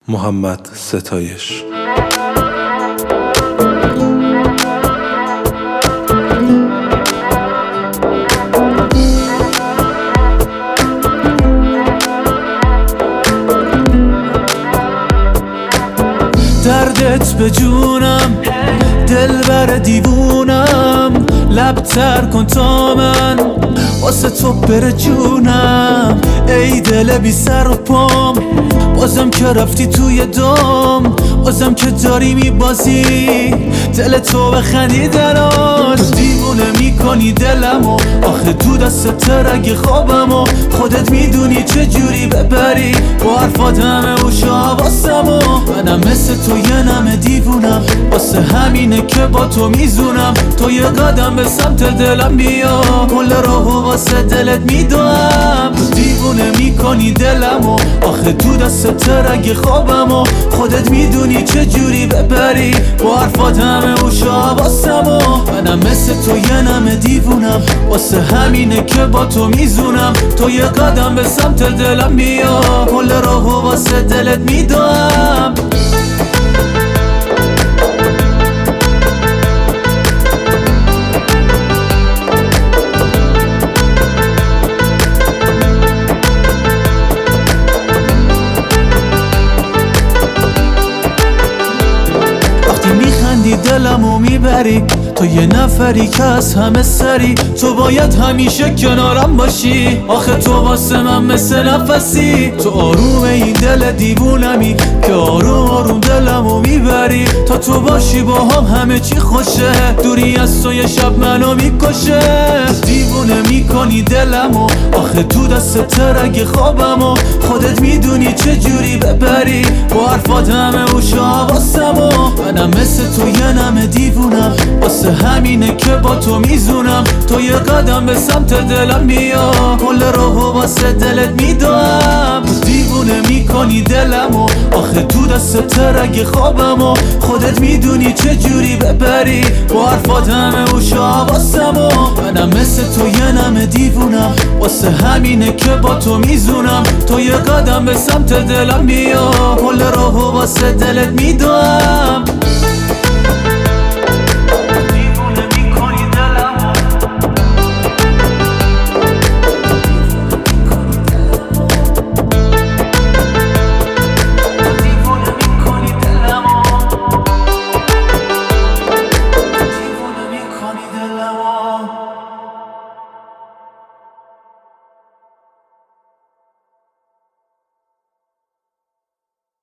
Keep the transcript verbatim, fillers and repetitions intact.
محمد ستایش. دردت به جونم، دلبر دیوونم، لب تر کن تا من واسه تو بره جونم. ای دل بی سر و پام، بازم که رفتی توی دام، بازم که داری میبازی دل تو به خندیدناش. تو دیوونه میکنی دلمو، آخه تو دست رگ خوابمو. خودت میدونی چجوری ببری با حرفات همه اوش حواسمو. منم مثل تو یه نمه دیوونم، واسه همینه که با تو میزونم. تو یه قدم به سمت دلم بیا، کل راهو واسه دلت میدوام. تو دیوونه میکنی دلمو، آخه تو دست رگ خوابمو. خودت میدونی چجوری ببری با حرفات همه اوش حواسمو. منم مثل تو یه نمه دیوونم، واسه همینه که با تو میزونم. تو یه قدم به سمت دلم بیا، کل راهو واسه دلت میدوام. میخندی دلمو میبری، تو یه نفری که از همه سری. تو باید همیشه کنارم باشی، آخه تو واسه من مثل نفسی. تو آروم این دل دیوونمی که آروم آروم دلمو میبری. تا تو باشی با هم همه چی خوشه، دوری از تو یه شب منو میکشه. دیوونه میکنی دلمو، آخه تو دست رگ خوابمو. خودت میدونی چجوری ببری با حرفات همه اوش حواسمو. منم مثل تو یه نمه دیوونم، واسه همینه که با تو میزونم. تو یه قدم به سمت دلم بیا، کل راهو واسه دلت میدوام. دیوونه میکنی دلمو، آخه تو دست رگ خوابمو. خودت میدونی چجوری ببری با حرفات همه اوش حواسمو. منم مثل تو یه نمه دیوونم، واسه همینه که با تو میزونم. تو یه قدم به سمت دلم بیا، کل راهو واسه دلت میدوام.